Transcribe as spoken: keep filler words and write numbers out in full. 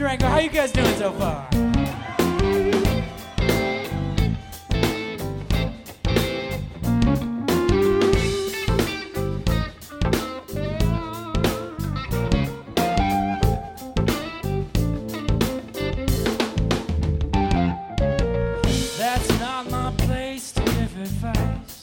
Durango. How you guys doing so far? That's not my place to give advice.